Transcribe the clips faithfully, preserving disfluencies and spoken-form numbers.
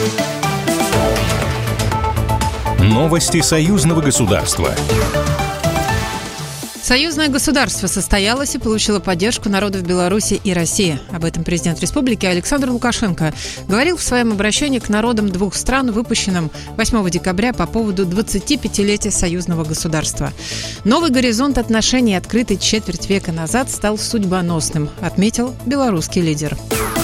Новости союзного государства. Союзное государство состоялось и получило поддержку народов Беларуси и России. Об этом президент республики Александр Лукашенко говорил в своем обращении к народам двух стран, выпущенном восьмого декабря по поводу двадцатипятилетия союзного государства. Новый горизонт отношений, открытый четверть века назад, стал судьбоносным, отметил белорусский лидер.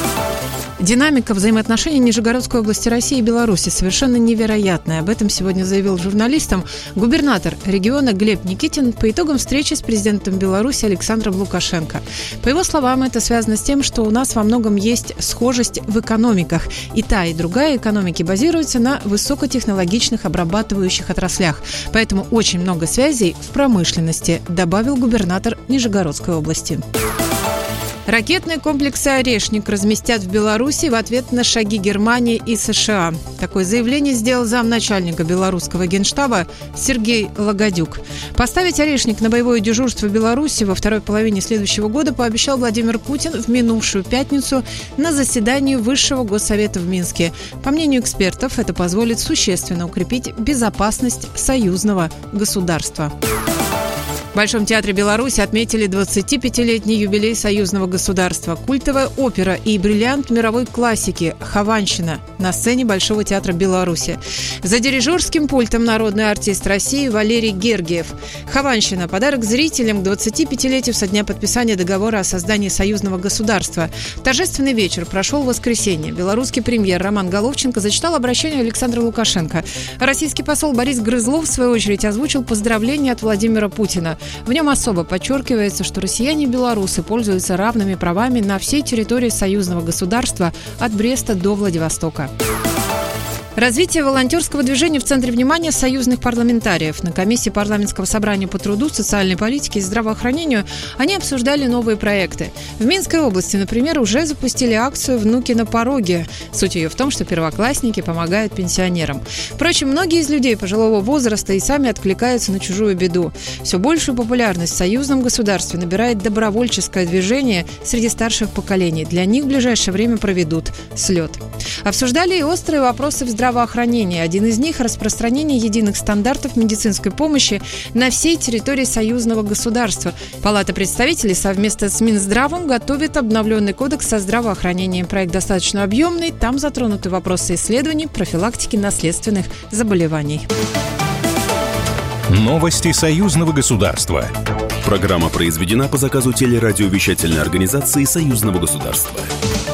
Динамика взаимоотношений Нижегородской области России и Беларуси совершенно невероятная. Об этом сегодня заявил журналистам губернатор региона Глеб Никитин по итогам встречи с президентом Беларуси Александром Лукашенко. По его словам, это связано с тем, что у нас во многом есть схожесть в экономиках. И та, и другая экономики базируются на высокотехнологичных обрабатывающих отраслях. Поэтому очень много связей в промышленности, добавил губернатор Нижегородской области. Ракетные комплексы «Орешник» разместят в Беларуси в ответ на шаги Германии и США. Такое заявление сделал замначальника белорусского генштаба Сергей Лагодюк. Поставить «Орешник» на боевое дежурство в Беларуси во второй половине следующего года пообещал Владимир Путин в минувшую пятницу на заседании Высшего Госсовета в Минске. По мнению экспертов, это позволит существенно укрепить безопасность союзного государства. В Большом театре Беларуси отметили двадцатипятилетний юбилей союзного государства. Культовая опера и бриллиант мировой классики «Хованщина» на сцене Большого театра Беларуси. За дирижерским пультом народный артист России Валерий Гергиев. «Хованщина» – подарок зрителям к двадцатипятилетию со дня подписания договора о создании союзного государства. Торжественный вечер прошел в воскресенье. Белорусский премьер Роман Головченко зачитал обращение Александра Лукашенко. Российский посол Борис Грызлов, в свою очередь, озвучил поздравления от Владимира Путина. В нем особо подчеркивается, что россияне и белорусы пользуются равными правами на всей территории союзного государства от Бреста до Владивостока. Развитие волонтерского движения в центре внимания союзных парламентариев. На комиссии парламентского собрания по труду, социальной политике и здравоохранению они обсуждали новые проекты. В Минской области, например, уже запустили акцию «Внуки на пороге». Суть ее в том, что первоклассники помогают пенсионерам. Впрочем, многие из людей пожилого возраста и сами откликаются на чужую беду. Все большую популярность в союзном государстве набирает добровольческое движение среди старших поколений. Для них в ближайшее время проведут слет. Обсуждали и острые вопросы в здравоохранении. Один из них – распространение единых стандартов медицинской помощи на всей территории союзного государства. Палата представителей совместно с Минздравом готовит обновленный кодекс со здравоохранением. Проект достаточно объемный, там затронуты вопросы исследований, профилактики наследственных заболеваний. Новости союзного государства. Программа произведена по заказу телерадиовещательной организации союзного государства.